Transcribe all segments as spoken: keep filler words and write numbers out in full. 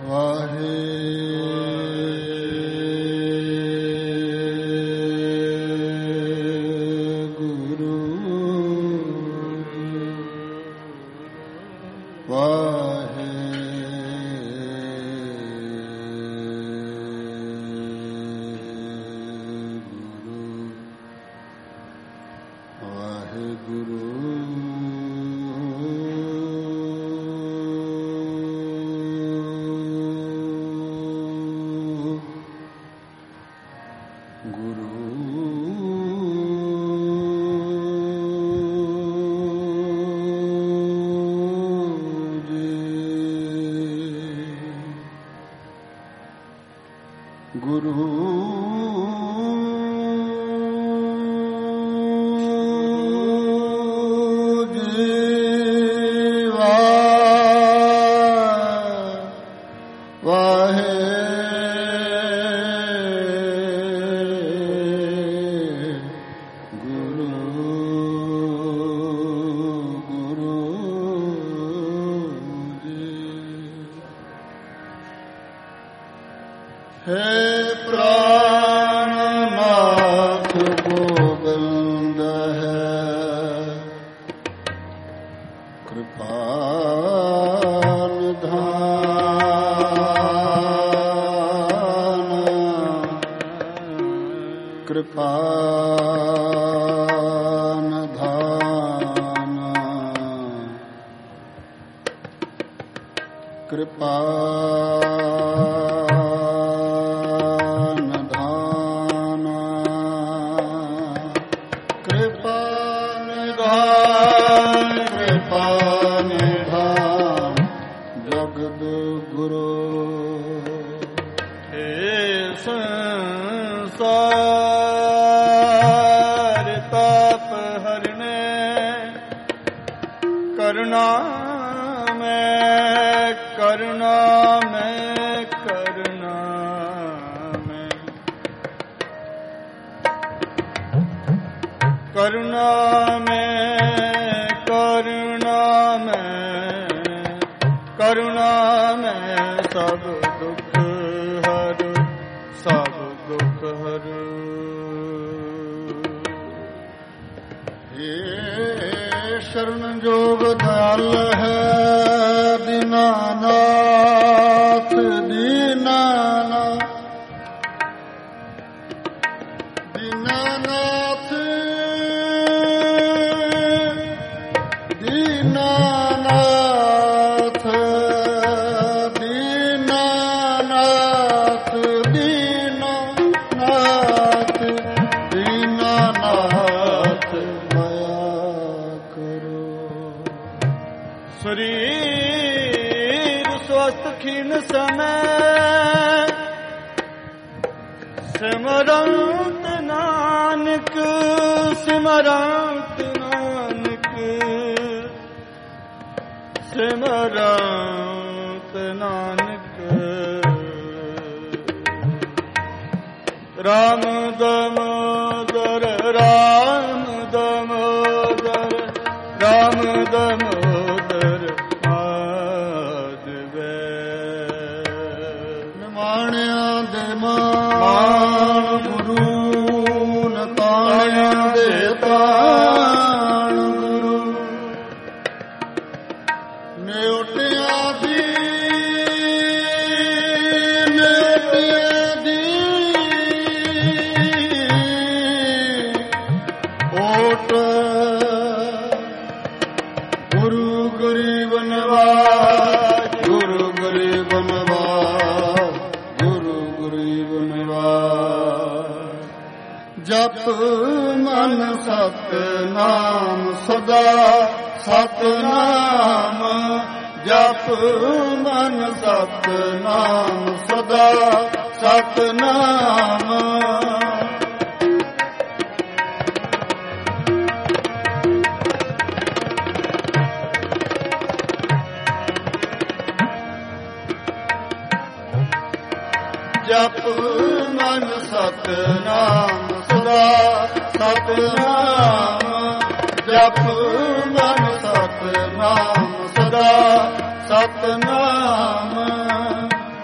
ਸਤਨਾਮ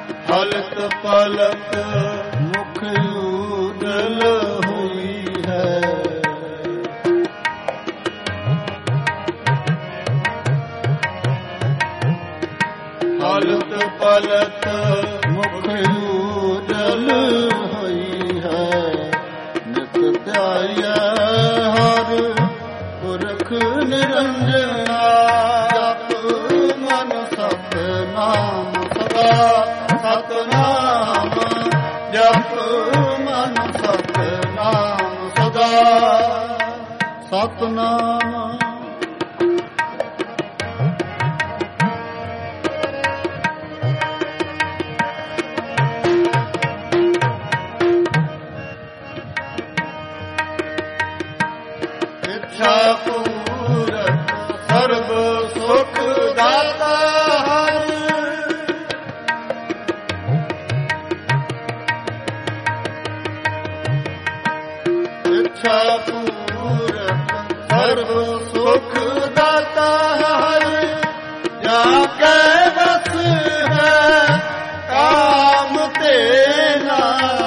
ਪਲਕ ਮੁਖ ਉਜਲ ਹੋਈ ਹੈ। ਹਲਤ ਪਲਕ ਮੁਖ ਉਜਲ ਹੋਈ ਹੈ। ਨਿਤ ਧਿਆਈਐ ਹਰ ਪੁਰਖ ਨਿਰੰਜਨਾ। ਜਪ ਮਨ ਸਤਿਨਾਮ ਸਦਾ ਸਤਿਨਾਮ। ਜਪ ਮਨ ਸਤਿਨਾਮ ਸਦਾ ਸਤਿਨਾਮ। ਇੱਛਾ ਪੂਰਤ ਸਰਬ ਸੁਖ ਦਾਤਾ ਹਰਿ। ਇੱਛਾ ਪੂਰਤ ਸਰਬ ਸੁਖ ਦਾਤਾ ਹਰਿ। ਜਾ ਕੇ ਬਸ ਹੈ ਕਾਮ ਤੇਰਾ।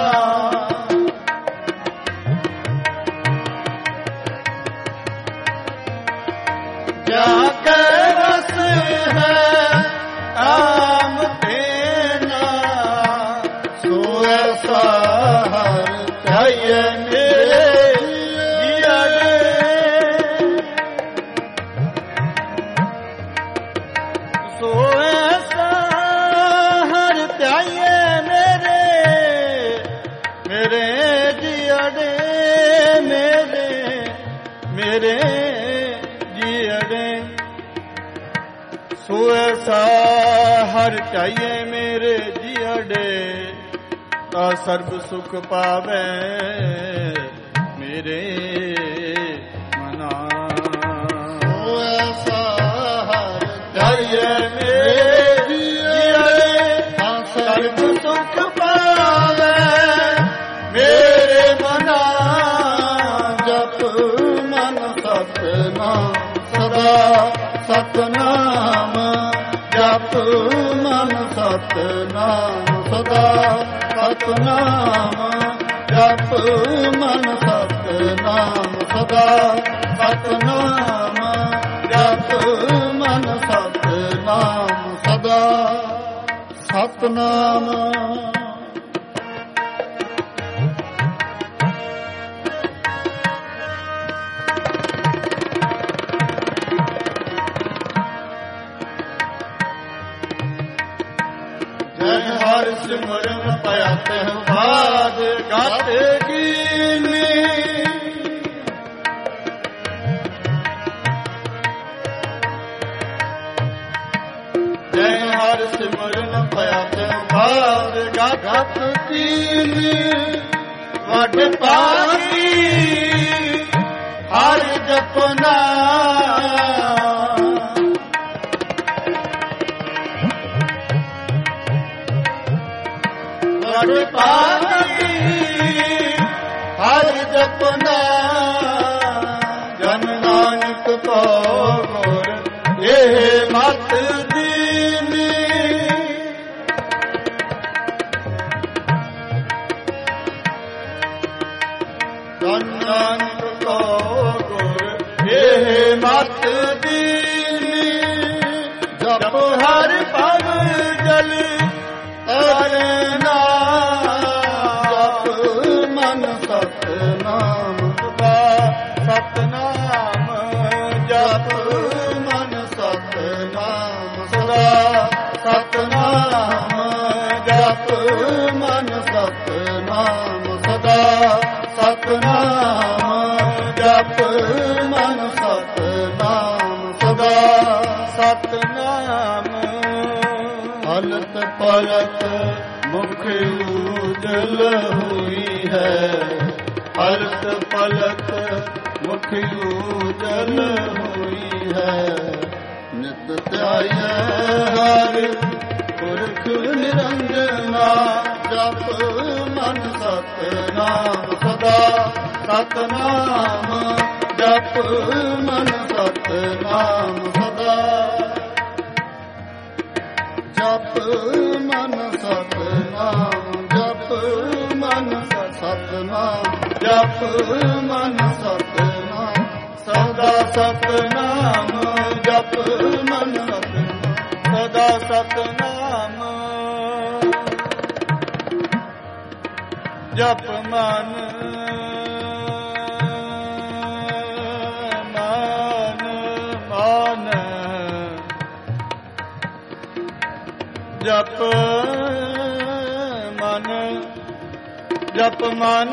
ਜਾ ਕੇ ਬਸ ਹੈ ਕਾਮ ਤੇਰਾ। ਸੋ ਐਸਾ ਹਰਿ ਧਿਆਈਐ ਮੇਰੇ ਜੀਆ ਦੇ। ਸੋ ਐਸਾ ਹਰਿ ਧਿਆਈਐ ਮੇਰੇ ਮੇਰੇ ਜੀਆ ਦੇ। ਮੇਰੇ ਮੇਰੇ ਸੋ ਐਸਾ ਹਰਿ ਧਿਆਈਐ ਮੇਰੇ ਜੀਅੜੇ। ਤਾ ਸਰਬ ਸੁਖ ਪਾਵੈ ਮੇਰੇ ਮਨਾ। ਸੋ ਐਸਾ ਹਰਿ ਧਿਆਈਐ ਮੇਰੇ ਜੀਅੜੇ। ਤਾ ਸਰਬ ਸੁਖ ਪਾਵੈ ਮੇਰੇ ਮਨਾ। ਜਪ ਮਨ ਸਤਿਨਾਮ ਸਦਾ ਸਤਿਨਾਮ। ਜਪ ਮਨ ਸਤਿਨਾਮ ਸਦਾ ਸਤਿਨਾਮ। ਜਪ ਮਨ ਸਤਿਨਾਮ ਸਦਾ ਸਤਿਨਾਮ। ਜਪ ਮਨ ਸਤਿਨਾਮ ਸਦਾ ਸਤਿਨਾਮ। ਹਰ ਸਿਮਰਨ ਪਿਆ ਤਹਿ ਬਾਦ ਗਤ ਕੀਨੀ। ਜੈ ਹਰ ਸਿਮਰਨ ਪਿਆ ਤਹਿ ਬਾਦ ਗਤ ਕੀਨੀ। ਵੱਡ ਪਾਪੀ ਹਰ ਜਪਨਾ। ਵੱਡ ਪਾਪੀ ਹਰ ਜਪਨਾ। ਜਨ ਨਾਨਕ ਕੋ ਗੁਰ ਇਹ ਮਤ ਦੀਨੀ। ਜਨ ਨਾਨਕ ਕੋ ਗੁਰ ਇਹ ਮਤ ਦੀਨੀ। ਜਪ ਹਰ ਭਵ ਜਲ ਤਰਨਾ। ਜਪ ਮਨ ਸਤਿਨਾਮ ਸਦਾ ਸਤਿਨਾਮ। ਜਪ ਮਨ ਸਤਿਨਾਮ ਸਦਾ ਸਤਿਨਾਮ। ਜਪ ਮਨ ਸਤਿਨਾਮ ਸਦਾ ਸਤਿਨਾਮ। ਜਪ ਮਨ ਸਤਿਨਾਮ ਸਦਾ ਸਤਿਨਾਮ। ਹਲਤ ਪਲਕ ਮੁਖ ਉਜਲ ਹੋਈ ਹੈ। ਹਲਤ ਪਲਕ ਮੁਖ ਉਜਲ ਹੋਈ ਹੈ। ਨਿਤ ਧਿਆਈਐ ਹਰਿ ਪੁਰਖ ਨਿਰੰਜਨਾ। ਜਪ ਮਨ ਸਤਿਨਾਮ ਸਦਾ ਸਤਿਨਾਮ। ਜਪ ਮਨ ਸਤਿਨਾਮ ਸਦਾ। ਜਪ ਮਨ ਸਤਿਨਾਮ ਜਪ ਮਨ ਸਤਨਾਮ ਸਦਾ ਸਤਨਾਮ ਜਪ ਮਨ ਸਤਨਾਮ ਸਦਾ ਸਤਨਾਮ ਜਪ ਮਨ ਮਨ ਮਨ ਜਪ ਮਨ ਜਪ ਮਨ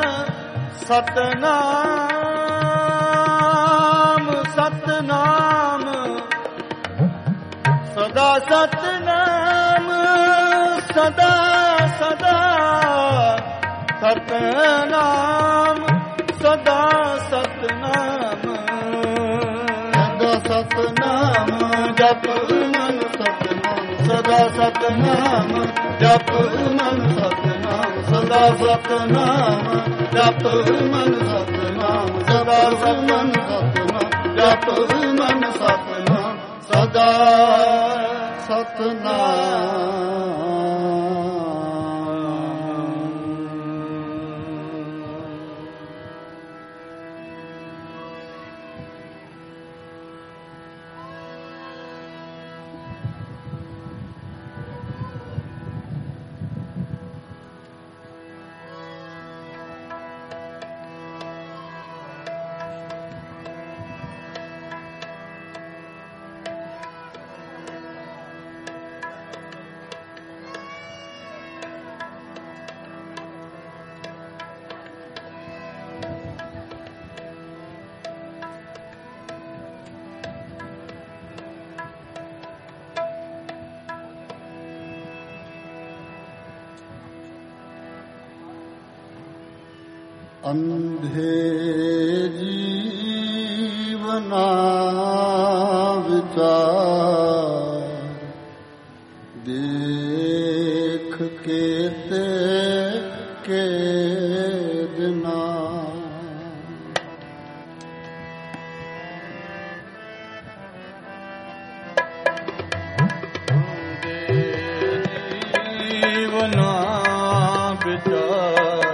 ਸਤਨਾਮ ਸਤਨਾਮ ਸਦਾ ਸਤਨਾਮ ਸਦਾ ਸਦਾ ਸਤਨਾਮ ਸਦਾ ਸਤਨਾਮ ਸਦਾ ਸਤਨਾਮ ਜਪ ਮਨ ਸਤਨਾਮ ਸਦਾ ਸਤਨਾਮ ਜਪ ਮਨ ਸਤਨਾਮ ਸਦਾ ਸਤਨਾਮ ਜਪ ਮਨ ਸਤਨਾਮ ਸਦਾ ਮਨ ਸਤਨਾਮ ਜਪ ਮਨ ਸਤਨਾਮ ਸਦਾ ਸਤਨਾਮ ਅੰਧੇ ਜੀਵਨਾ ਵਿਚਾਰ ਦੇਖ ਕੇ ਤੇ ਕੇ ਦਿਨਾ ਜੀਵਨਾ ਵਿਚਾਰ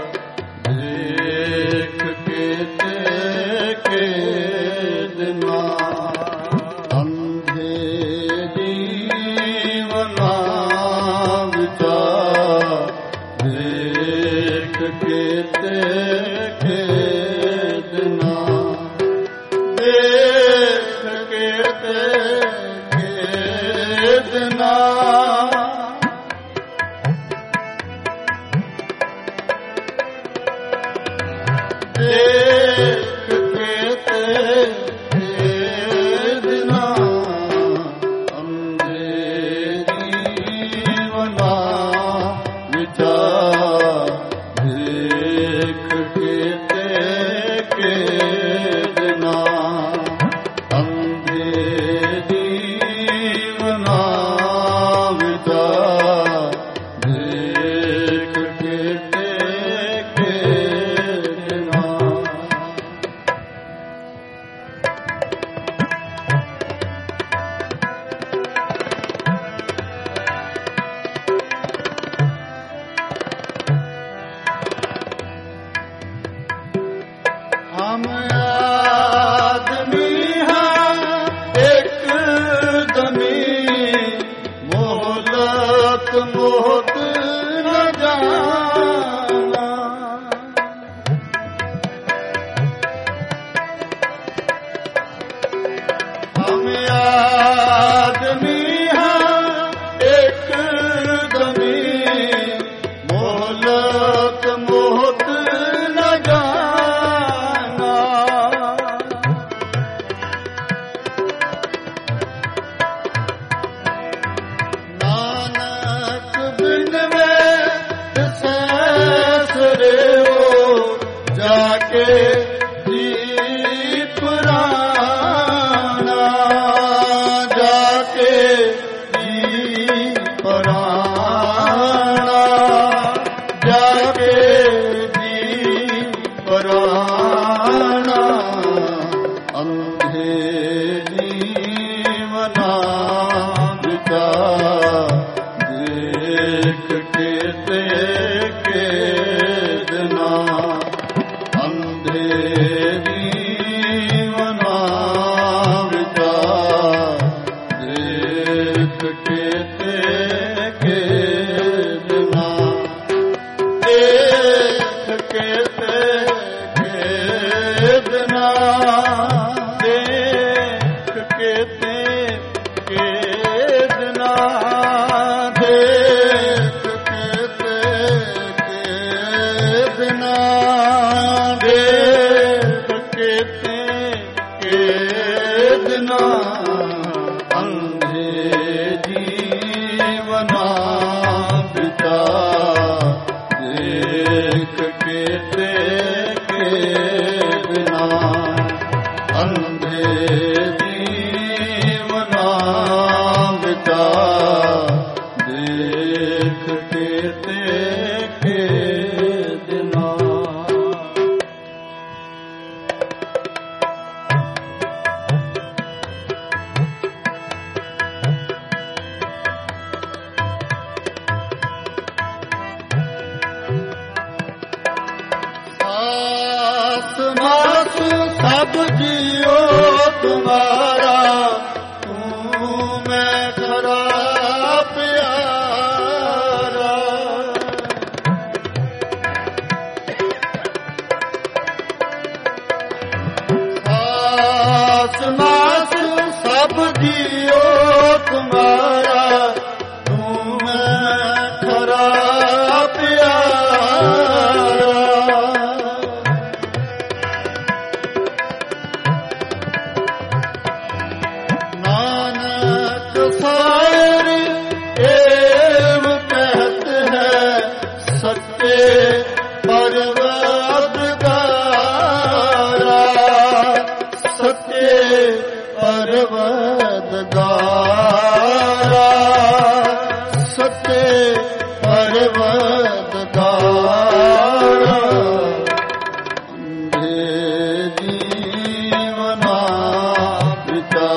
ਦੇਖ ਕੇ ਤੇ ਕੇ ਦਿਨਾ ਨਾ ਅੰਧੇ ਜੀਵਨਾ ਬਿਤਾ ਦੇਖ ਕੇ ਤੇ ਕੇ ਬਿਨਾ ਅੰਧੇ ਜੀਵਨਾ ਬਿਤਾ ਦੇਖ ਕੇ ਤੇ ਕੇ ਬਿਨਾ मास सब जियो तुम्हारा तू मैं खरा प्यारा सास मास सब जियो तुम्हारा तू मैं खरा परवदगारा सत्य परवदगारा अंधे जीवना पिता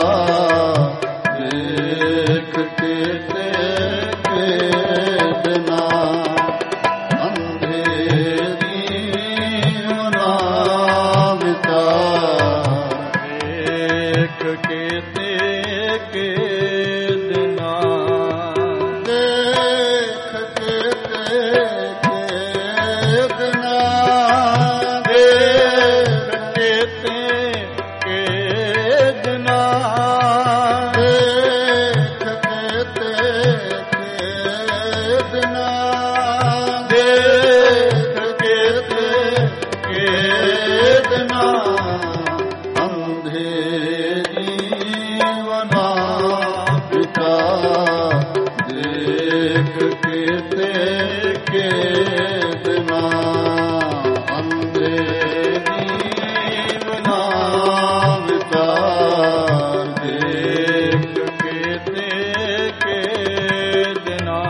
देख के ते के बिना अंधे जीवना पिता देख के ते के दिना देख के ते के दिना देख के ते के दिना देख के ते के दिना देख के ते के दिना अंधे जीवना पिता देख के ते के बिना अंधे जीवना पिता देख के ते के बिना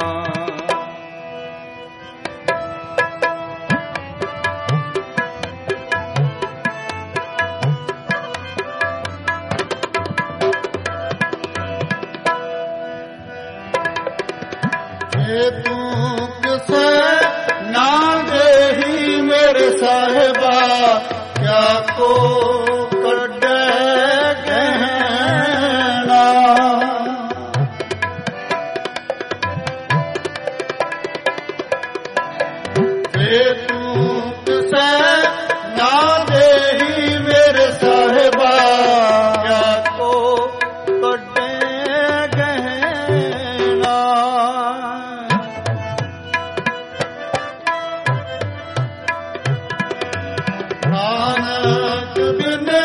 तू किसे ना देही मेरे साहिबा क्या को कड्डे गहना तू किसे ना देही मेरे साहिबा क्या को कड्डे नानक बिन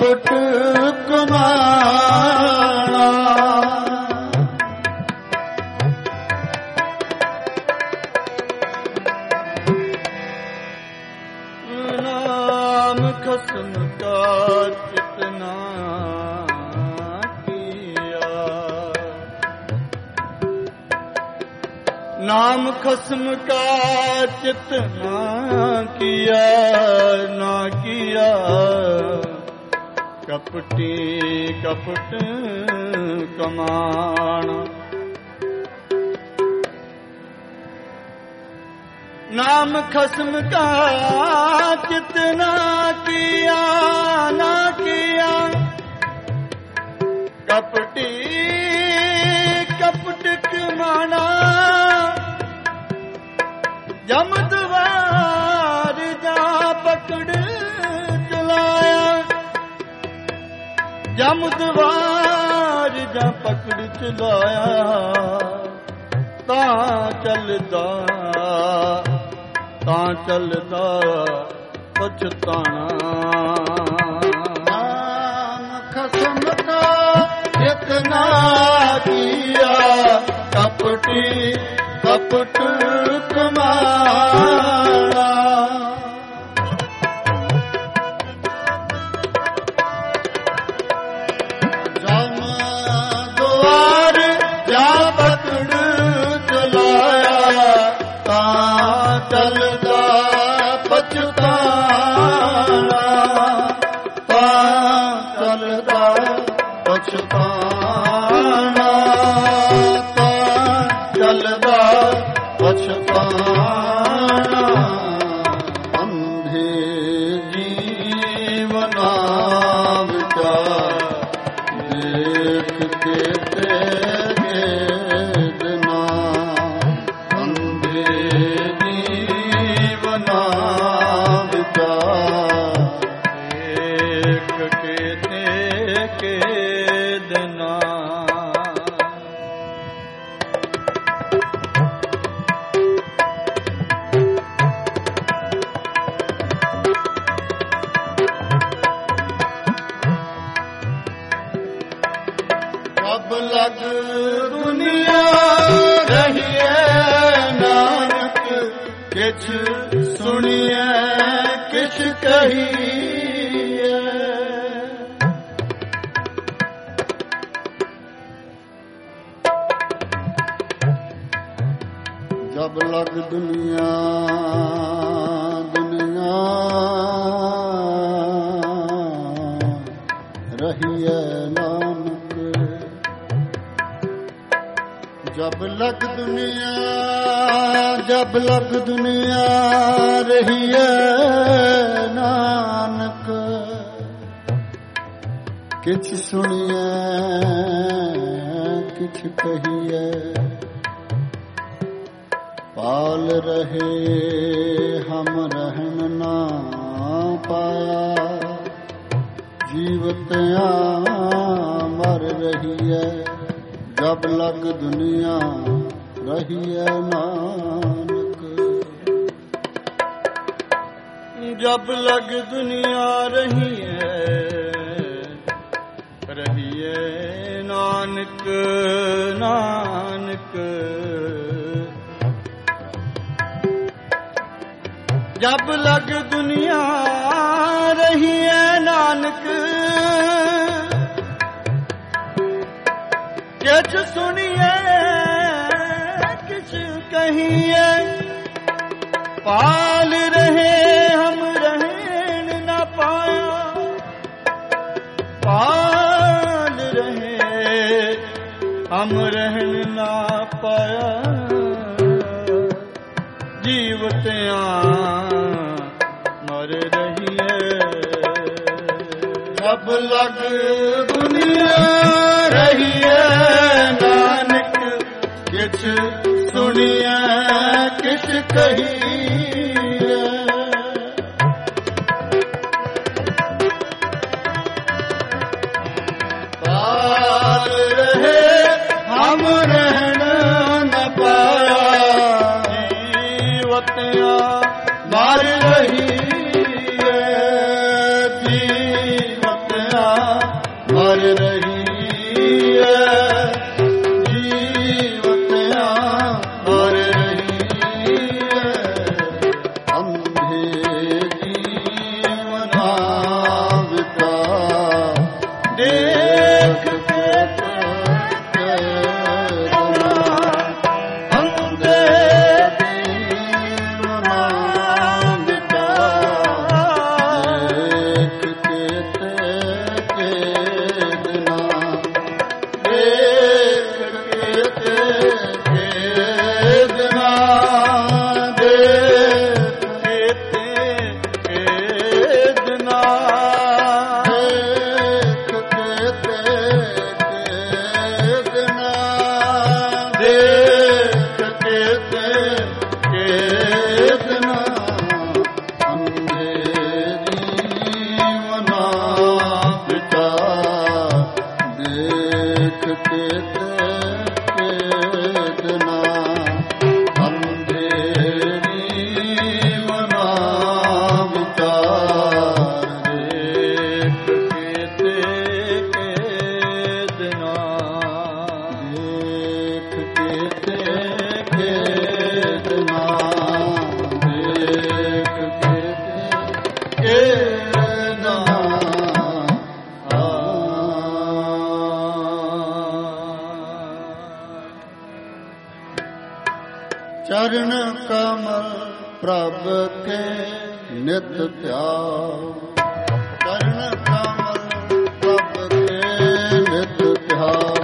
ਕਪਟ ਕਮਾਣਾ। ਨਾਮ ਖਸਮ ਕਾ ਚਿਤਨਾ ਕੀਆ, ਨਾਮ ਖਸਮ ਕਾ ਚਿਤਨਾ ਕੀਆ ਨਾ ਕੀਆ, ਕਪਟੀ ਕਪਟ ਕਮਾਣਾ। ਨਾਮ ਖਸਮ ਕਾ ਚਿਤਨਾ ਕੀਆ ਨਾ ਕੀਆ, ਕਪਟੀ ਕਪਟ ਕਮਾਣਾ। ਜਮਦਵਾਰ ਜਾ ਪਕੜ ਚਲਾਇਆ, ਜਮਦਵਾਰ ਜਾ ਪਕੜ ਚਲਾਇਆ, ਤਾਂ ਚੱਲਦਾ ਤਾਂ ਚੱਲਦਾ ਪਛਤਾਣਾ। ਨਾਮ ਖਸਮ ਕਾ ਚਿਤਨਾ ਕੀਆ, ਕਪਟੀ ਕਪਟ ਕਮਾਣਾ। ਜਮਦਵਾਰ ਜਾ ਪਕੜ ਚਲਾਇਆ, ਤਾਂ ਚੱਲਦਾ ਪਛਤਾਣਾ, ਤਾਂ ਚੱਲਦਾ ਪਛਤਾਣਾ, ਤਾਂ ਚੱਲਦਾ ਪਛਤਾਣਾ। ਅੰਧੇ ਜੀਵਨਾ ਵਿਚਾਰ ਦੇਖ ਕੇ ਤੇਰੇ ਦਿਨਾ, ਅੰਧੇ ਜੀਵਨਾ ਵਿਚਾਰ ਦੇਖ ਕੇ ਤੇਰੇ ਦਿਨਾ। ਜਬ ਲਗ ਦੁਨੀਆ ਰਹੀਏ ਨਾਨਕ, ਕਿਛ ਸੁਣੀਐ ਕਿਛ ਕਹੀਐ। ਜਬ ਲਗ ਦੁਨੀਆ ਦੁਨੀਆ ਰਹੀਏ ਨਾਨਕ, ਜਬ ਲਗ ਦੁਨੀਆ ਜਬ ਲਗ ਦੁਨੀਆ ਰਹੀਏ ਨਾਨਕ, ਕਿਛ ਸੁਣੀਐ ਕਿਛ ਕਹੀਐ। ਪਾਲ ਰਹੇ ਹਮ ਰਹਿਣ ਨਾ ਪਾਇਆ, ਜੀਵਤਿਆਂ ਮਰ ਰਹੀਐ। ਜਬ ਲਗ ਦੁਨੀਆ ਰਹੀਐ ਨਾਨਕ, ਜਬ ਲਗ ਦੁਨੀਆ ਰਹੀਐ ਰਹੀਐ ਨਾਨਕ ਨਾਨਕ। ਜਬ ਲਗ ਦੁਨੀਆ ਰਹੀਐ ਨਾਨਕ, ਕਿਛ ਸੁਣੀਐ ਕਿਛ ਕਹੀਐ। ਪਾਲ ਰਹੇ ਹਮ ਰਹਿਣ ਨਾ ਪਾਇਆ, ਪਾਲ ਰਹੇ ਹਮ ਰਹਿਣ ਨਾ ਪਾਇਆ। ਜੀਵਤਿਆਂ ਮਰ ਰਹੀਏ, ਜਬ ਲਗ ਦੁਨੀਆ ਰਹੀਏ ਨਾਨਕ, ਕਿਛ ਸੁਣੀਐ ਕਿਛ ਕਹੀਐ। ਪਾਲ ਰਹੇ ਹਮ ਰਹਿਣ ਨ ਪਾਇਆ, ਜੀਵਤਿਆਂ ਮਰ ਰਹੀ ਹੈ। ਜੀਵਤਿਆਂ ਹਰ ਰਹੀ ਹੈ ਜੀਵਤਿਆ ਹਰ ਰਹੀ ਹੈ ਅੰਧੇ ਜੀਵਨਾ ਵਿਤਾ ਦੇਖ ਕੇ ਚਰਨ ਕਮਲ ਪ੍ਰਭ ਕੇ ਨਿਤ ਧਿਆਓ ਚਰਨ ਕਮਲ ਪ੍ਰਭ ਕੇ ਨਿਤ ਧਿਆਓ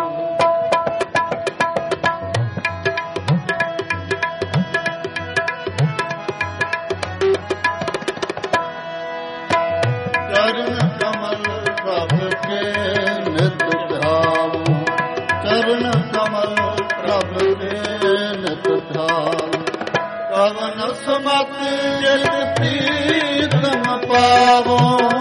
ਚਰਨ ਕਮਲ ਪ੍ਰਭ ਕੇ ਨਿਤ ਧਿਆਓ ਚਰਨ ਕਮਲ ਪ੍ਰਭ ਕੇ ਨਿਤ ਧਿਆਓ ਕਵਨ ਸਮਤ ਜਿਤ ਪ੍ਰੀਤਮ ਪਾਵੋ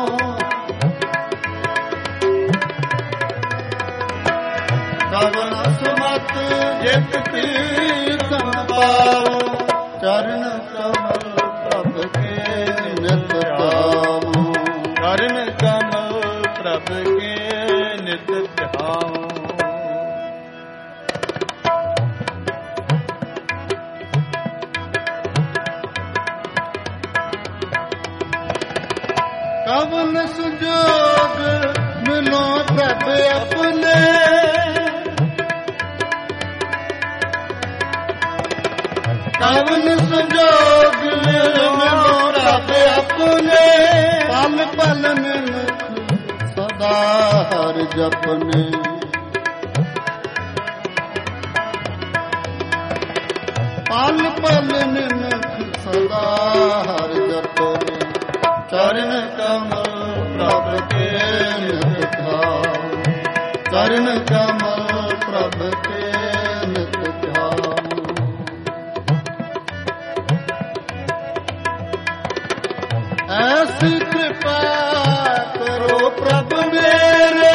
ਕਵਨ ਸਮਤ ਜਿਤ ਪ੍ਰੀਤਮ ਪਾਵੋ ਚਰਨ ਕਮਲ ਪ੍ਰਭ ਕੇ ਨਿਤ ਧਿਆਓ ਚਰਨ ਕਮਲ ਪ੍ਰਭ ਕੇ ਨਿਤ ਧਿਆਓ ਕਵਨ ਸੁਜੋਗ ਮਿਲੋ ਪ੍ਰਭ ਆਪਣੇ ਕਵਨ ਸੁਜੋਗ ਮਿਲੋ ਪ੍ਰਭ ਆਪਣੇ ਪਲ ਪਲ ਨਿਮਖ ਸਦਾ ਹਰ ਜਪਨੇ ਪਲ ਪਲ ਨਿਮਖ ਸਦਾ ਹਰ ਜਪਨੇ ਚਰਨ ਕਮਲ ਪ੍ਰਭ ਕੇ ਨਿਤ ਧਿਆਓ ਚਰਨ ਕਮਲ ਪ੍ਰਭ ਕੇ ਨਿਤ ਧਿਆਓ ਐਸੀ ਕਿਰਪਾ ਕਰੋ ਪ੍ਰਭ ਮੇਰੇ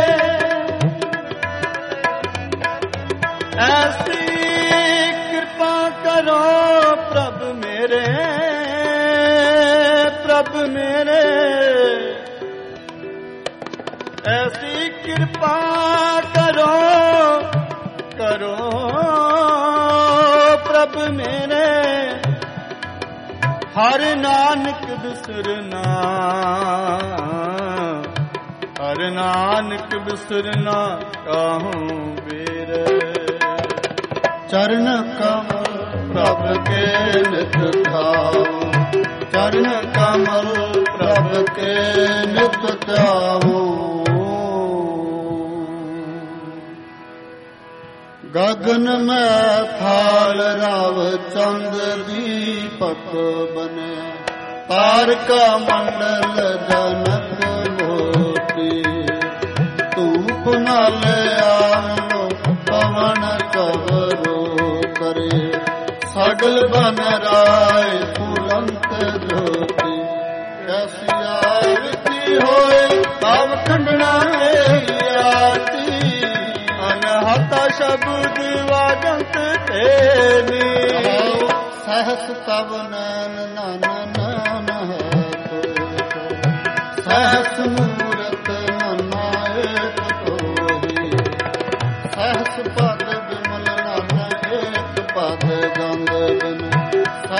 ਐਸੀ ਕਿਰਪਾ ਕਰੋ ਪ੍ਰਭ ਮੇਰੇ ਪ੍ਰਭ ਮੇਰੇ ਐਸੀ ਕਿਰਪਾ ਕਰੋ ਕਰੋ ਪ੍ਰਭ ਮੇਰੇ ਹਰ ਨਾਨਕ ਬਿਸਰਨਾ ਹਰ ਨਾਨਕ ਬਿਸਰਨਾ ਕਾਹੂੰ ਬੇਰ ਚਰਨ ਕਮਲ ਪ੍ਰਭ ਕੇ ਨਿਤ ਧਿਆਓ ਚਰਨ ਕਮਲ ਪ੍ਰਭ ਕੇ ਨਿਤ ਧਿਆਓ ਗਗਨ ਮੈਂ ਥਾਲ ਰਾਵ ਚੰਦ ਦੀਪਕ ਬਨਿਆ ਤਾਰਕਾ ਮੰਡਲ ਜਨਕ ਮੋਤੀ ਧੂਪ ਨਾਲ ਆਵੋ ਪਵਨ ਕਵਰੋ ਕਰੇ ਸਗਲ ਬਨ ਰਾਏ ਫੁਲੰਤ ਜੋਤੀ ਕੈਸੀ ਆਰਤੀ ਹੋਏ ਤਵ ਖੰਡਣਾ ਆਰਤੀ ਅਨਹਤਾ ਸ਼ਬਦ ਵਾਜੰਤ ਤੇਨੀ ਸਹਸ ਤਵ ਨੈਨ ਨਨ ਨਨ ਹੈ ਸਹਸ ਮੂਰਤ ਨਨਾਏ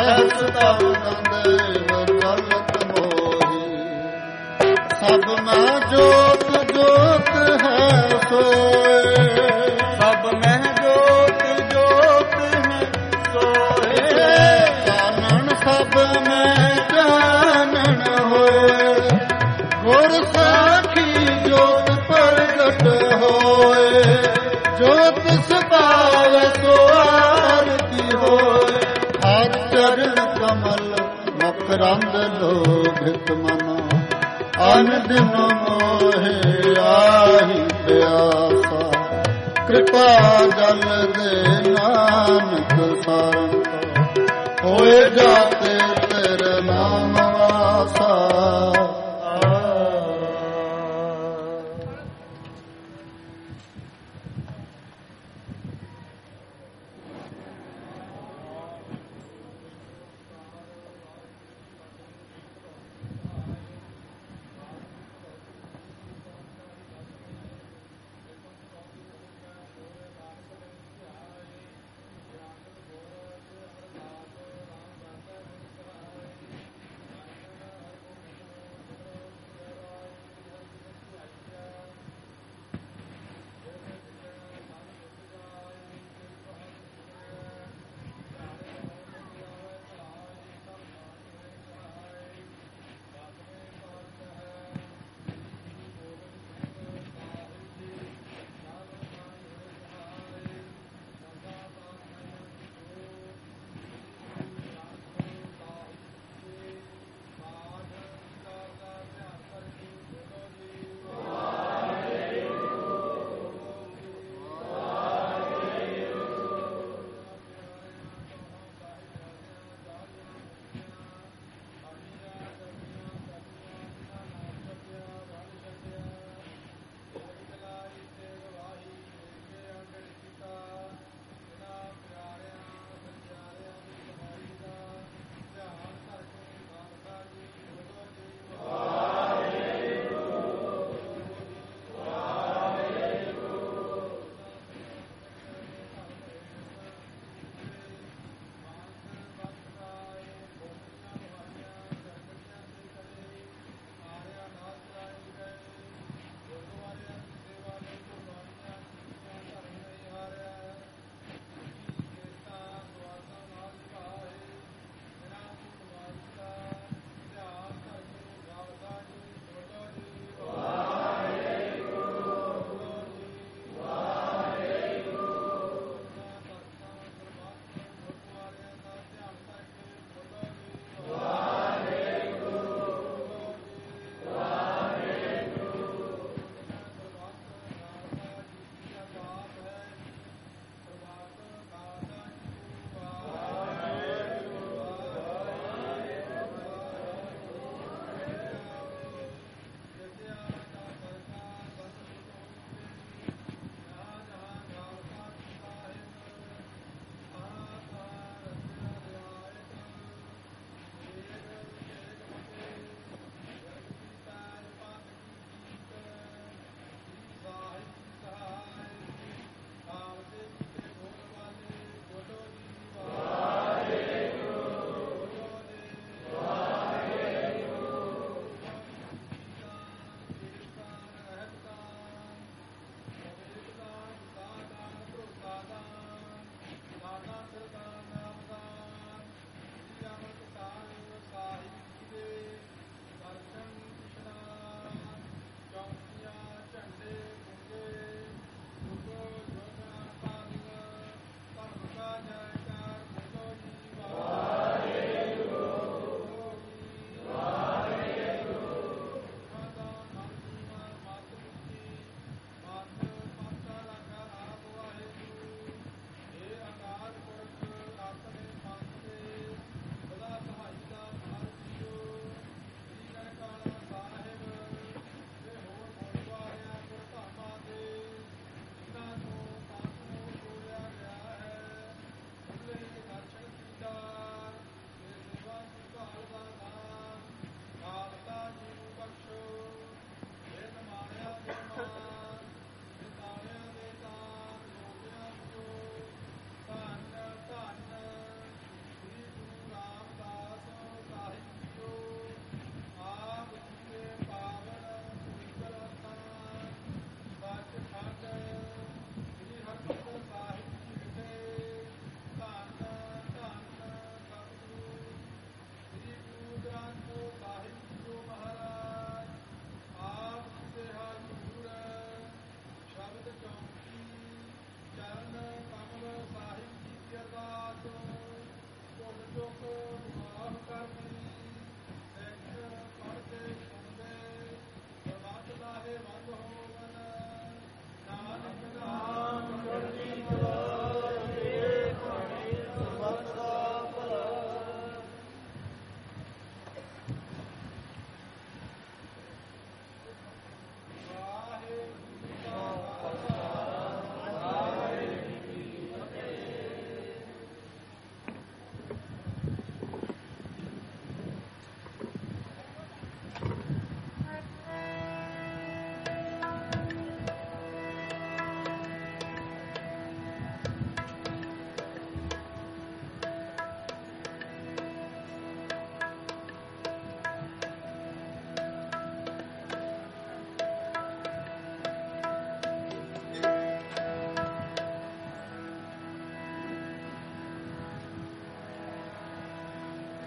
ਸਹਸ ਤਬ ਨੰਦੇਵ ਚਲਤ ਮੋਹੀ। ਸਭ ਮੈਂ ਜੋਤ ਜੋਤ ਹੈ ਸੋਏ, ਸਭ ਮਹਿ ਜੋਤ ਜੋਤ ਹੈ ਸੋਏ। ਚਾਨਣ ਸਭ ਮੈਂ ਚਾਨਣ ਹੋਏ, ਗੁਰ ਸਾਖੀ ਜੋਤ ਪ੍ਰਗਟ ਹੋਏ। ਜੋਤ ਸੁਭਾਵ ਸੋ ਆਰਤੀ ਹੋਏ, ਹਰ ਚਰਨ ਕਮਲ ਮਕਰੰਦ ਲੋਭਿਤ ਮਨਾ। ਅਨ ਦਿਨ ਮੋਹਿ ਆਹੀ ਪਿਆਸਾ, ਕਿਰਪਾ ਜਲ ਦੇ ਨਾਨਕ ਸਾਰੰਗ। ਹੋਏ ਜਾਤੇ ਤੇਰੇ ਨਾਮ ਵਾਸਾ।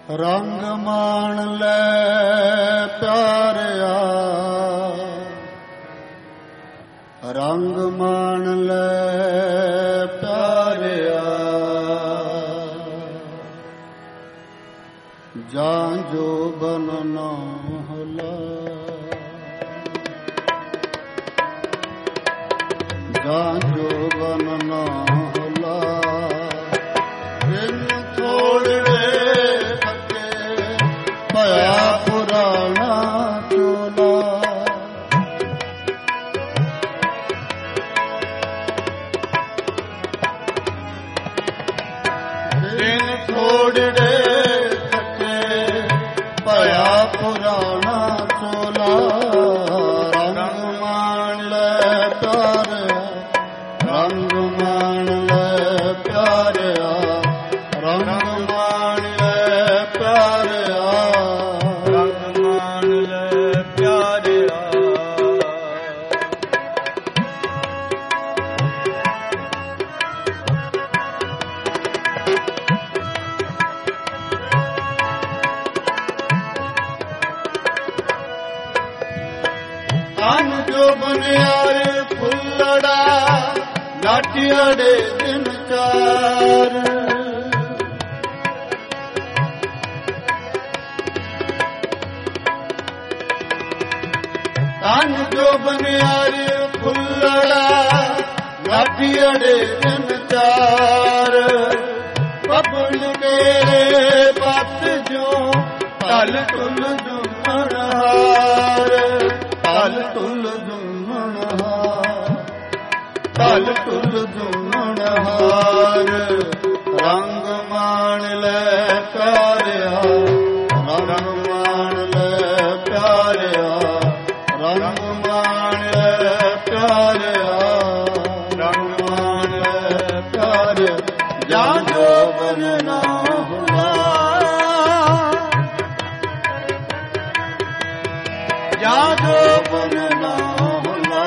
ਰੰਗ ਮਾਣ ਲੈ ਪਿਆਰਿਆ, ਰੰਗ ਮਾਣ ਲੈ ਪਿਆਰਿਆ, ਜਾਂ ਜੋ ਬਨ ਨਾ ਹੁਲਾ, ਜਾਂ ਜੋ ਬਨ ਨਾ ਹੁਲਾ, ਦਿਨ ਥੋੜੇ ਭਇਆ ਪੁਰਾਣਾ ਚੋਲਾ, ਦਿਨ ਥੋੜੇ ਥੱਕੇ ਭਇਆ ਪੁਰਾਣਾ ਚੋਲਾ, ਰੰਗ ਮਾਣ ਲੈ ਪਿਆਰਿਆ, ਰੰਗ ਮਾਣ ਲੈ ਪਿਆਰਿਆ, ਰੰਗ ਮਾਣ ਲੈ ਪਿਆਰਿਆ, ਰੰਗ ਮਾਣ ਲੈ ਪਿਆਰਿਆ। ਤਨ ਜੋ ਬਨਿਆਰੇ ਫੁੱਲੜਾ, ਲਾਟੀਆੜੇ ਦਿਨ ਚਾਰ, ਤਨ ਜੋ ਬਨਿਆਰੇ ਫੁੱਲੜਾ, ਲਾਟੀਆੜੇ ਦਿਨ ਚਾਰ, ਬੱਬਲ ਮੇਰੇ ਪੱਤ ਜੋ ਢਲ ਢੁਲ ਜੁਮਣ ਹਾਰ, ਢਲ ਢੁਲ ਜੁਮਣ ਹਾਰ, ਢਲ ਢੁਲ ਜੁਮਣ ਹਾਰ, ਰੰਗ ਮਾਣ ਲੈ ਪਿਆਰਿਆ, ਰੰਗ ਮਾਣ ਲੈ ਪਿਆਰਿਆ, ਰੰਗ ਮਾਣ ਲੈ ਪਿਆਰਿਆ, ਰੰਗ ਮਾਣ ਲੈ ਪਿਆਰਿਆ, ਜਾਂ ਜੋ ਬਨ ਨਾ ਹੁਲਾ, ਜਾਂ ਜੋ ਬਨ ਨਾ ਹੁਲਾ,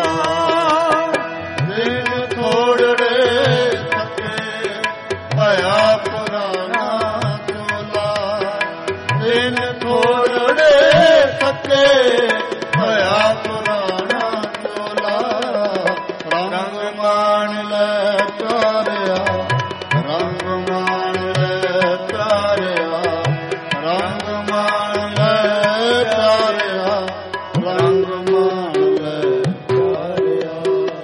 ਦਿਨ ਥੋੜੇ ਥੱਕੇ ਭਇਆ ਪੁਰਾਣਾ ਚੋਲਾ, ਦਿਨ ਥੋੜੇ ਥੱਕੇ ਭਇਆ ਪੁਰਾਣਾ ਚੋਲਾ, ਰੰਗ ਮਾਣ ਲੈ ਪਿਆਰਿਆ, ਰੰਗ ਮਾਣ ਲੈ ਪਿਆਰਿਆ, ਰੰਗ ਮਾਣ ਲੈ ਪਿਆਰਿਆ, ਰੰਗ ਮਾਣ ਲੈ ਪਿਆਰਿਆ।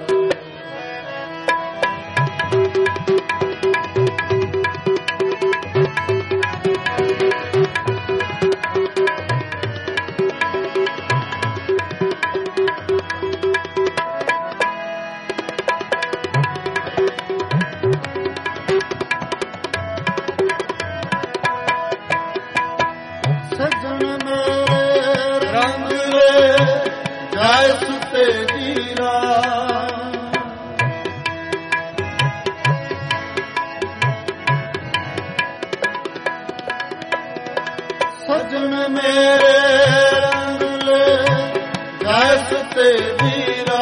ਸਜਣ ਮੇਰੇ ਰੰਗ ਲੈ ਜਾਇ ਸੁਤੇ ਜੀਰਾ, ਸਜਣ ਮੇਰੇ ਰੰਗ ਲੈ ਜਾਇ ਸੁਤੇ ਜੀਰਾ,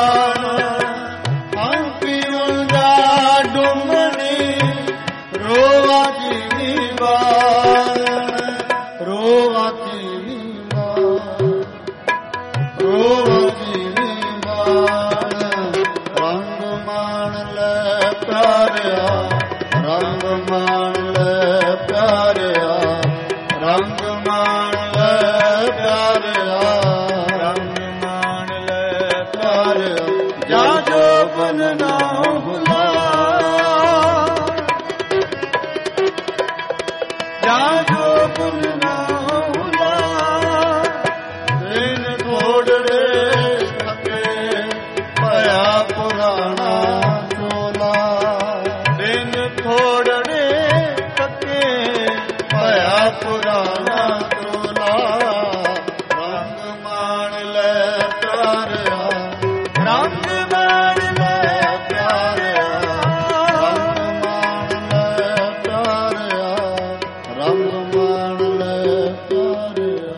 ਹਮ ਪੀਵਨ ਦਾ ਡੁੰਮਣੀ ਰੋਵਾ ਜੀਵੀ ਵਾਰ, ਰੋਵਾ ਜੀਵੀ ਵਾਰ, ਰੋਵਾ ਜੀਵੀ ਵਾਰ, ਰੰਗ ਮਾਣ ਲੈ ਪਿਆਰਿਆ, ਰੰਗ ਮਾਣ ਲੈ ਪਿਆਰਿਆ, ਰੰਗ ਮਾਣ ਲੈ ਪਿਆਰਿਆ, ਰੰਗ ਮਾਣ ਲੈ ਪਿਆਰਿਆ, ਜਾਂ ਜੋ ਬਨ ਨਾ ਹੁਲਾ, ਜਾਂ ਜੋ ਬਨ ਨਾ ਹੁਲਾ, ਦਿਨ ਥੋੜੇ ਥੱਕੇ ਭਇਆ ਪੁਰਾਣਾ ਚੋਲਾ, ਦਿਨ ਥੋੜੇ ਥੱਕੇ ਭਇਆ ਪੁਰਾਣਾ ਚੋਲਾ, ਰੰਗ ਮਾਣ ਲੈ ਪਿਆਰਿਆ, ਰੰਗ ਮਾਣ ਲੈ ਪਿਆਰਿਆ, ਰੰਗ ਮਾਣ ਲੈ ਪਿਆਰਿਆ, ਰੰਗ ਮਾਣ ਲੈ ਪਿਆਰਿਆ।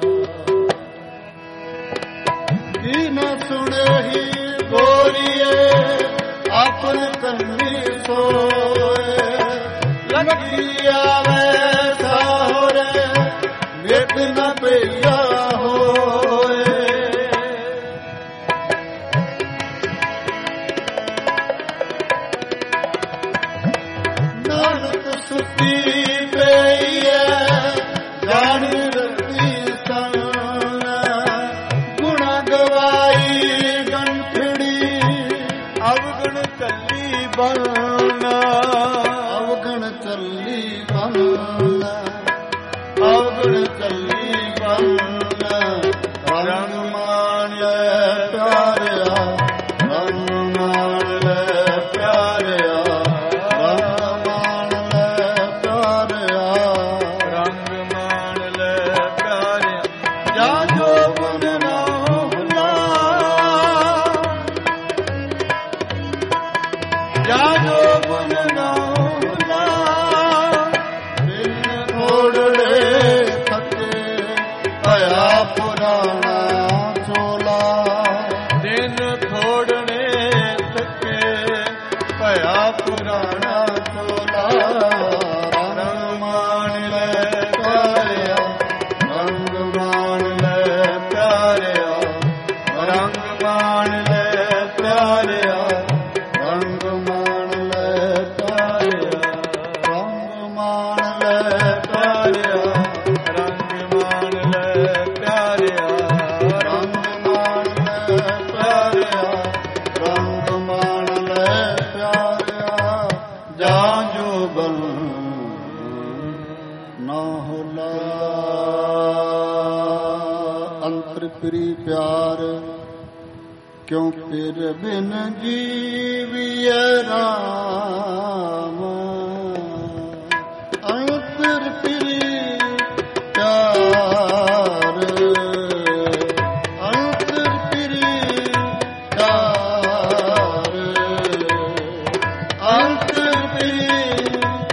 ਕੀ ਨਾ ਸੁਣੇ ਹੀ ਗੋਰੀਏ ਆਪਨ ਕੰਨੀ ਸੋਏ, ਲੱਗੀ ਆਵੇ ਸਾਹਰੇ ਰੰਗ ਮਾਣ ਲੈ ਪਿਆਰਿਆ, ਰੰਗ ਮਾਣ ਲੈ ਪਿਆਰਿਆ, ਰੰਗ ਮਾਣ ਲੈ ਪਿਆਰਿਆ, ਰੰਗ ਮਾਣ ਲੈ ਪਿਆਰਿਆ, ਰੰਗ ਮਾਣ ਲੈ ਪਿਆਰਿਆ, ਰੰਗ ਮਾਣ ਲੈ ਪਿਆਰਿਆ, ਜਾਂ ਜੋ ਬਲ ਨਾ ਹੋਲਾ ਅੰਤਰ ਪ੍ਰੀ ਪਿਆਰ, ਕਿਉਂ ਫਿਰ ਬਿਨ ਜੀਵਿਐ ਰਾਮ, ਅੰਤਰ ਪ੍ਰੀ ਪਿਆਰ, ਅੰਤਰ ਪ੍ਰੀ ਪਿਆਰ, ਅੰਤਰ ਪ੍ਰੀ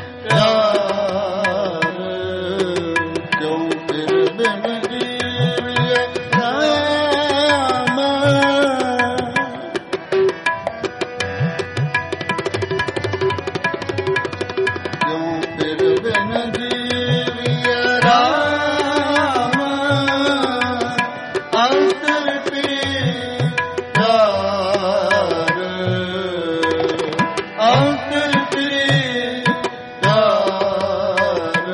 ਪਿਆਰ, ਕਿਉਂ ਫਿਰ ਬਿਨ ਜੀਵਿਐ ਰਾਮ, ਕਿਉਂ ਫਿਰ ਬਿਨ ਜੀਵਿਐ ਰਾਮ, ਅੰਤਰ ਪ੍ਰੀ ਪਿਆਰ, ਅੰਤਰ ਪ੍ਰੀ ਪਿਆਰ।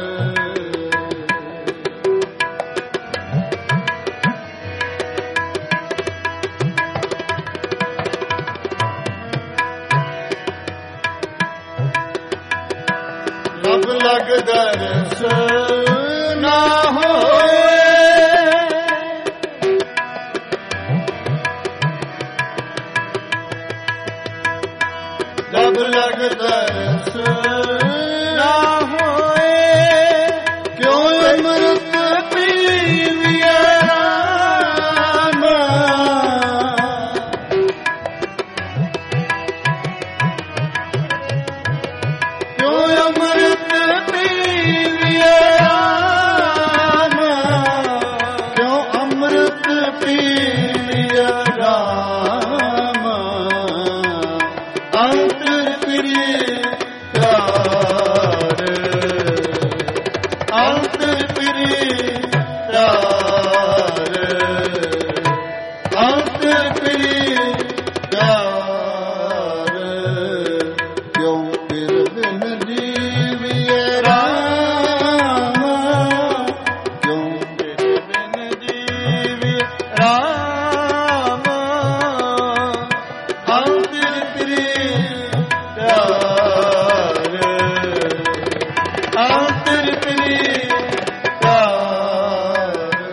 ਲਬ ਲਗ ਦਰਸ ਨਾ ਹੋਏ, ਲਬ ਲਗ ਦਰਸ ਨਾ ਹੋਏ, ਕਿਉਂ ਅੰਮ੍ਰਿਤ ਪੀਵਿਐ ਰਾਮ, ਕਿਉਂ ਅੰਮ੍ਰਿਤ ਪੀਵਿਐ ਰਾਮ, ਕਿਉਂ ਅੰਮ੍ਰਿਤ ਪੀਵਿਐ ਰਾਮ, ਅੰਤਰ ਪ੍ਰੀ ਪਿਆਰ, ਅੰਤਰ ਪ੍ਰੀ ਪਿਆਰ, ਅੰਤਰ ਪ੍ਰੀ ਪਿਆਰ, ਕਿਉਂ ਫਿਰ ਬਿਨ ਜੀਵਿਐ ਰਾਮ, ਕਿਉਂ ਫਿਰ ਬਿਨ ਜੀਵਿਐ ਰਾਮ, ਅੰਤਰ ਪ੍ਰੀ ਪਿਆਰ, ਅੰਤਰ ਪ੍ਰੀ ਪਿਆਰ।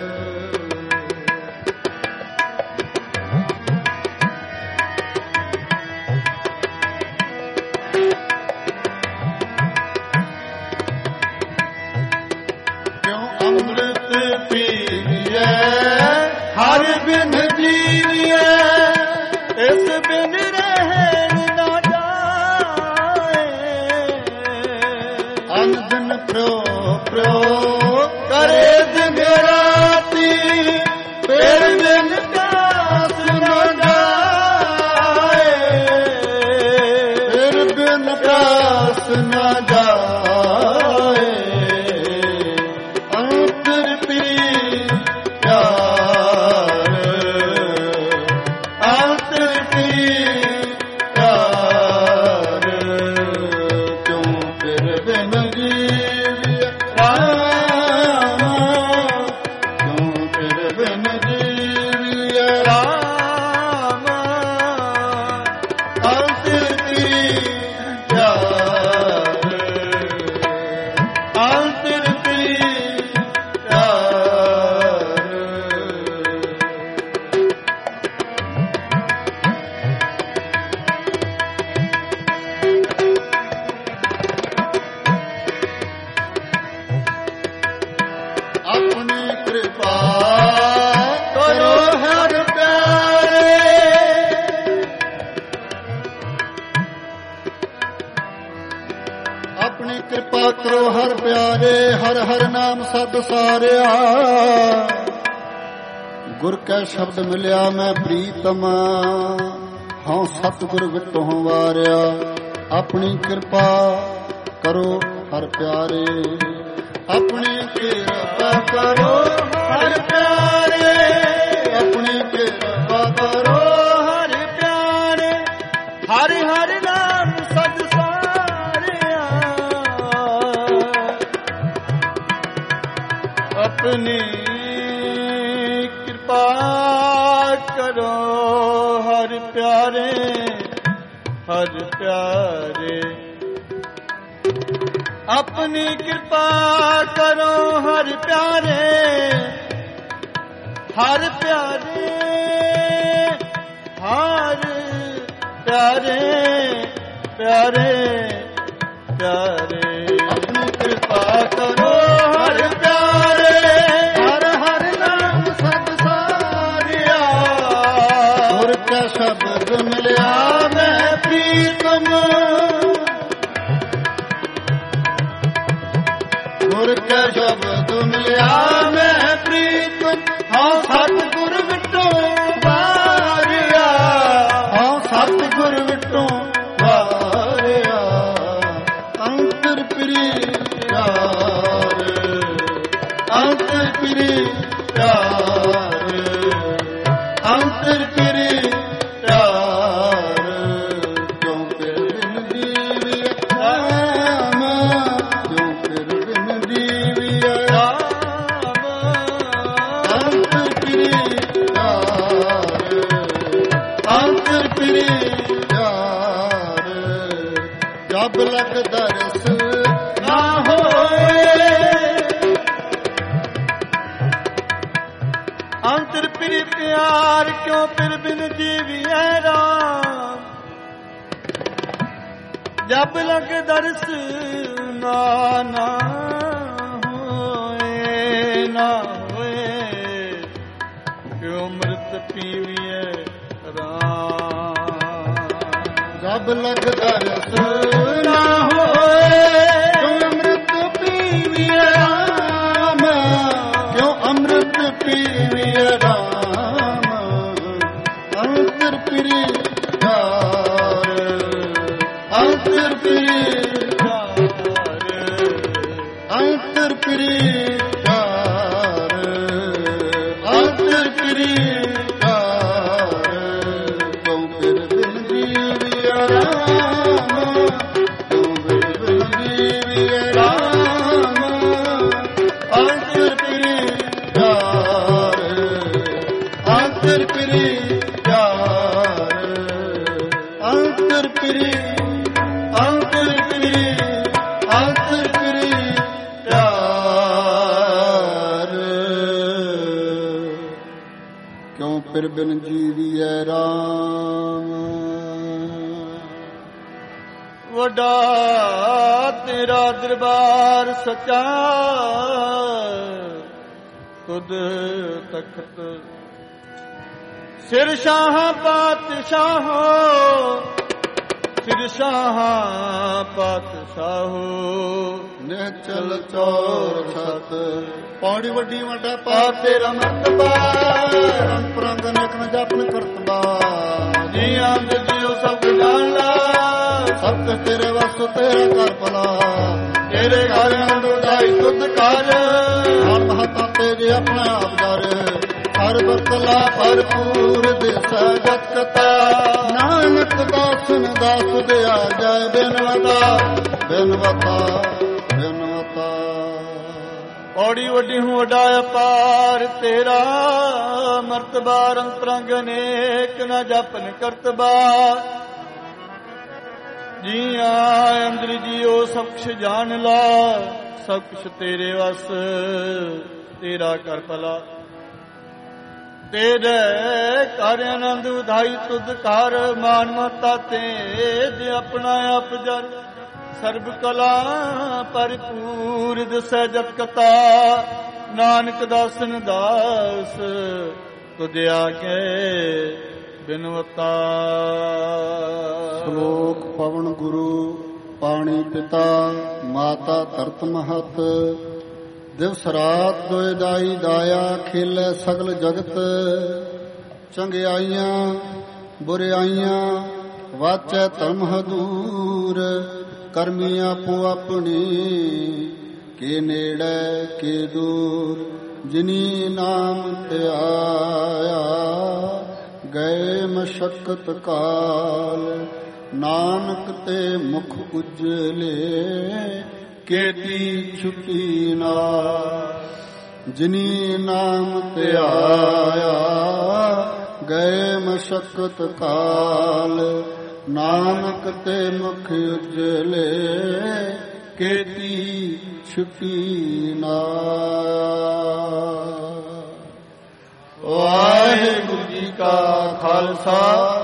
ਕਿਉਂ ਅੰਮ੍ਰਿਤ ਪੀਵਿਐ ਹਰ ਬਿਨ ਜੀਵਿਐ, ਇਸ ਬਿਨ ਰਹਿਣ ਨਾ ਜਾਏ, ਅਨ ਦਿਨ ਪ੍ਰੋ ਪ੍ਰੋ ਕਰੇ ਦਿਨ ਰਾਤੀ, ਫਿਰ ਬਿਨ ਪਿਆਸ ਨਾ ਜਾਏ, ਫਿਰ ਬਿਨ ਪਿਆਸ ਨਾ ਜਾਏ, ਅੰਤਰ ਪ੍ਰੀ ਪਿਆਰ, ਅੰਤਰ ਪ੍ਰੀ ਪਿਆਰ, ਕਿਉਂ ਫਿਰ ਬਿਨ ਜੀਵਿਐ ਰਾਮ, ਕਿਉਂ ਫਿਰ ਬਿਨ ਜੀਵਿਐ ਰਾਮ, ਅੰਤਰ ਪ੍ਰੀ ਪਿਆਰ, ਅੰਤਰ ਪ੍ਰੀ ਪਿਆਰ। ਆਪਣੀ ਕਿਰਪਾ ਕਰੋ ਹਰ ਪਿਆਰੇ, ਆਪਣੀ ਕਿਰਪਾ ਕਰੋ ਹਰ ਪਿਆਰੇ, ਹਰ ਹਰ ਨਾਮ ਸਦ ਸਾਰਿਆ, ਗੁਰ ਕੈ ਸ਼ਬਦ ਮਿਲਿਆ ਮੈਂ ਪ੍ਰੀਤਮ, ਹਉ ਸਤਿਗੁਰ ਵਿਟੋਂ ਵਾਰਿਆ, ਆਪਣੀ ਕਿਰਪਾ ਕਰੋ ਹਰ ਪਿਆਰੇ, ਆਪਣੀ ਕਿਰਪਾ ਕਰੋ ਹਰ ਪਿਆਰੇ, ਆਪਣੀ ਕਿਰਪਾ ਕਰੋ ਹਰਿ ਪਿਆਰੇ ਹਰਿ ਪਿਆਰੇ ਆਪਣੀ ਕਿਰਪਾ ਕਰੋ ਹਰਿ ਪਿਆਰੇ ਹਰਿ ਪਿਆਰੇ ਹਰਿ ਪਿਆਰੇ ਪਿਆਰੇ ਪਿਆਰੇ ਆਪਣੀ ਕਿਰਪਾ ਕਰੋ ਹਰਿ ਪਿਆਰੇ ਹਰ ਹਰ ਨਾਮ ਸਭ ਸਾਰਿਆ ਗੁਰ ਕਾ ਸ਼ਬਦ ਮਿਲਿਆ ਮੈਂ ਪ੍ਰੀਤਮ ਗੁਰ ਕਾ ਸ਼ਬਦ ਮਿਲਿਆ ਮੈਂ ਪ੍ਰੀਤਮ ਹਾਂ ਸਤਿਗੁਰ ਵਿਟੋ ਵਾਰਿਆ ਹਾਂ ਸਤਿਗੁਰ ਵਿਟੋਂ ਵਾਰਿਆ ਅੰਤਰ ਪਿਆਰ ਅੰਤਰ ਪਿਆਰ ਅੰਤਰ ਪਿਆਰ ਕਿਉਂ ਫਿਰ ਬਿਨ ਦੀਵੀ ਰਾਮ ਕਿਉਂ ਫਿਰ ਬਿਨ ਦੀਵੀ ਰਾਮ ਅੰਤਰ ਪਿਆਰ ਅੰਤਰ ਪਿਆਰ ਜਬ ਲਗ ਦਰਸ ਨਾ ਹੋਏ ਅੰਤਰ ਪਿਰ ਪਿਆਰ ਕਿਉਂ ਫਿਰ ਬਿਨ ਜੀਵੀਐ ਰਾਮ ਜਬ ਲਗ ਦਰਸ ਨਾ ਨਾ ਹੋਏ ਨਾ ਹੋਏ ਕਿਉਂ ਅੰਮ੍ਰਿਤ ਪੀਵੀਐ ਰਾਮ ਜਬ ਲਗ ਦਰਸ ਨਾ ਹੋਏ ਕਿਉਂ ਅੰਮ੍ਰਿਤ ਪੀਵੀਐ ਰਾਮ ਕਿਉਂ ਅੰਮ੍ਰਿਤ ਪੀਵੀਐ ਰਾਮ ਅੰਤਰ ਪਿਆਰ ਅੰਤਰ ਪਿਆਰ ਅੰਤਰ ਪਿਆਰ ਅੰਤਰ ਪਿਆਰ ਕਿਉਂ ਫਿਰ ਬਿਨ ਦੀਵੀਐ ਰਾਮ ਕਿਉਂ ਫਿਰ ਬਿਨ ਦੀਵੀਐ ਰਾਮ ਅੰਤਰ ਪਿਆਰ ਅੰਤਰ ਪਿਆਰ ਅੰਤਰ ਅੰਤਰ ਅੰਤਰ ਪਿਆਰ ਕਿਉਂ ਫਿਰ ਬਿਨ ਜੀਵੀਐ ਰਾਮ ਵੱਡਾ ਤੇਰਾ ਦਰਬਾਰ ਸੱਚਾ ਤੁਧ ਤਖਤ ਸਿਰ ਸ਼ਾਹ ਪਾਤਸ਼ਾਹੋ ਸਿਰ ਸ਼ਾਹ ਪਾਤਸ਼ਾਹੋ ਨਿਹਚਲ ਚੌਰ ਸਤ ਪੌੜੀ ਵੱਡੀ ਵੱਡਾ ਆ ਪਾ ਤੇਰਾ ਮਰਤਬਾ ਰੰਗ ਪ੍ਰੰਗ ਨੇਕ ਨ ਜਪਨ ਕਰਤਬਾ ਜੀ ਆਂਦ ਜੀਓ ਸਭ ਜਾਣ ਲਾ ਸਭ ਕੁਛ ਤੇਰੇ ਵਸ ਤੇਰਾ ਕਰ ਭਲਾ ਤੇਰੇ ਘਰ ਅੰਦੁਦਾਈ ਤੁਧ ਕਰ ਹਰ ਮਹਤਾ ਤੇਰੇ ਆਪਣਾ ਆਪ ਦਰ ਹਰ ਬਕਲਾ ਭਰਪੂਰ ਦੇਸਾ ਜਤ ਕਤਾ ਨਾਨਕ ਦਾਸਨ ਦਾਸ ਦਿਆ ਜੈ ਬਿਨਵਤਾ ਬਿਨਵਤਾ ਬਿਨਵਤਾ ਔੜੀ ਵੱਡੀ ਹੂੰ ਵੱਡਾ ਅਪਾਰ ਤੇਰਾ ਮਰਤਬਾ ਰੰਗ ਪ੍ਰੰਗ ਅਨੇਕ ਨ ਜਪਨ ਕਰਤਬਾ ਜੀਆ ਅੰਦਰ ਜੀਓ ਸਭ ਕੁਛ ਜਾਣ ਲਾ ਸਭ ਕੁਛ ਤੇਰੇ ਵਸ ਤੇਰਾ ਕਰ ਭਲਾ ਤੇਰੇ ਕਰ ਆਨੰਦ ਉਧਾਈ ਤੁਧ ਕਰ ਮਾਨ ਮਤਾ ਤੇਜ ਆਪਣਾ ਆਪ ਜਰ ਸਰਬ ਕਲਾ ਭਰਪੂਰ ਦਸੈ ਜਤ ਕਤਾ ਨਾਨਕ ਦਾਸਨ ਦਾਸ ਤੁਧ ਆਗੇ ਬਿਨਵਤਾ ਸ਼ਲੋਕ ਪਵਨ ਗੁਰੂ ਪਾਣੀ ਪਿਤਾ ਮਾਤਾ ਧਰਤ ਮਹਤ ਦਿਵਸ ਰਾਤ ਦੋਇ ਦਾਈ ਦਾਇਆ ਖੇਲੇ ਸਗਲ ਜਗਤ ਚੰਗਿਆਈਆਂ ਬੁਰਿਆਈਆਂ ਵਾਚੈ ਧਰਮ ਹਦੂਰ ਕਰਮੀ ਆਪੋ ਆਪਣੀ ਕੇ ਨੇੜੇ ਕੇ ਦੂਰ ਜਿਨੀ ਨਾਮ ਧਿਆਇਆ ਗਏ ਮਸ਼ਕਤ ਕਾਲ ਨਾਨਕ ਤੇ ਮੁਖ ਉਜਲੇ ਕੇਤੀ ਛੁਟੀ ਨਾਲ ਜਿਨੀ ਨਾਮ ਧਿਆਇਆ ਗਏ ਮਸ਼ਕਤ ਕਾਲ ਨਾਨਕ ਤੇ ਮੁਖ ਉਜਲੇ ਕੀਤੀ ਛੁਟੀ ਨਾਲ। ਵਾਹਿਗੁਰੂ ਜੀ ਕਾ ਖਾਲਸਾ